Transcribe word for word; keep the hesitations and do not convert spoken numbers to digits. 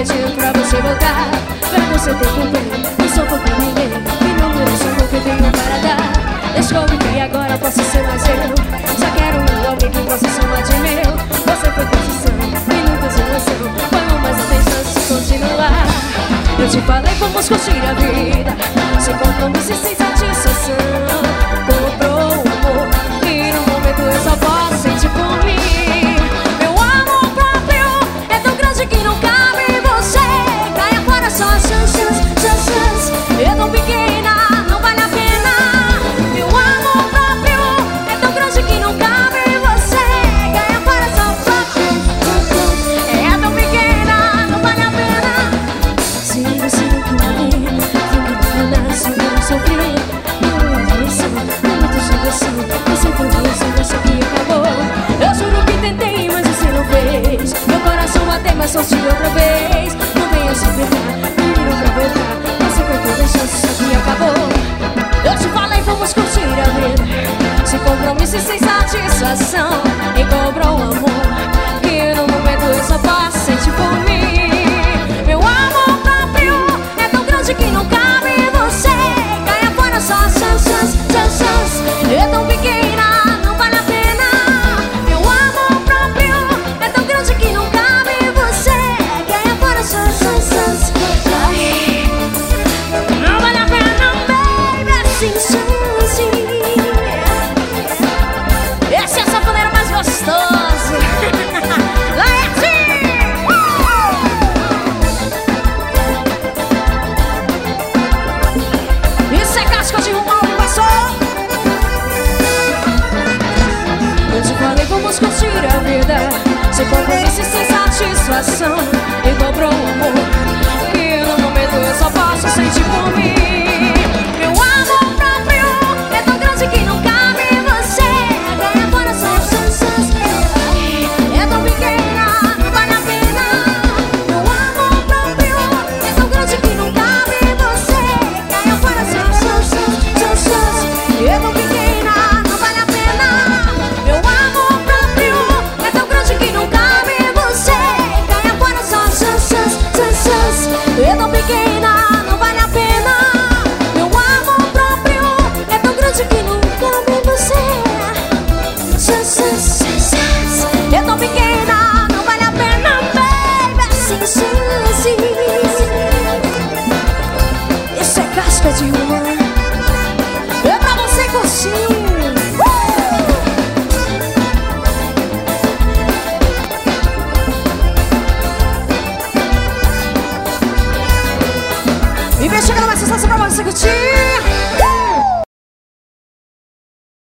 pedindo pra você voltar. Pra você ter com quem, não sou por ninguém. E não mereço o que eu tenho para dar. Descobre que agora posso ser mais eu. Só quero um homem que possa somar de meu. Você foi posição, minutos de emoção. Vamos mais atenção se continuar. Eu te falei, vamos curtir a vida, sem compromisso e sem satisfação. Comprou o amor e no momento eu só posso sentir por mim. Meu amor próprio é tão grande que não cabe em você. Caia fora só chances, chances. É tão pequena, não vale a pena. Meu amor próprio é tão grande que não cabe em você. Caia fora só chances, chances. É tão pequena, não vale a pena. Se você não quer, fica nada, se não sofrer. Não é diversão, não é diversão. Você foi você, você que acabou. Eu juro que tentei, mas você não fez. Meu coração bateu, mas só te outra vez. Não venha se pegar, pediram pra voltar. Você foi toda a chance, só que acabou. Eu te falei, vamos curtir a vida, sem compromisso e sem satisfação. E cobrou um amor que no momento eu só posso sentir por mim. Meu amor próprio é tão grande que não cabe em você. Caia fora só chances, chances. É tão pequena, não vale a pena. Meu amor próprio é tão grande que não cabe em você. Caia fora só chances. Ai, não vale a pena, baby, sem chance. Essa é a sanfoneira mais gostosa. Laerte! Isso é casca de rumão que passou. Eu te falei, vamos curtir a vida, sem compromisso e sem satisfação. E cobrou um amor que no momento eu só posso sentir por mim. Meu amor próprio é tão grande que não cabe em você. Ganha fora só chances. É tão pequena, não vale a pena. Meu amor próprio é tão grande que não cabe em você. Ganha fora só chances, chances. É tão pequena, não vale a pena. Meu amor próprio é tão grande que não cabe em você. Ganha fora só chances, chances. É tão pequena, não vale a pena. Meu amor próprio é tão grande que não cabe em você. Chances, chances. É tão pequena, não vale a pena, baby, sem chance. Isso é casca de uma. É pra você curtir. E vem chegando mais sensação pra você curtir.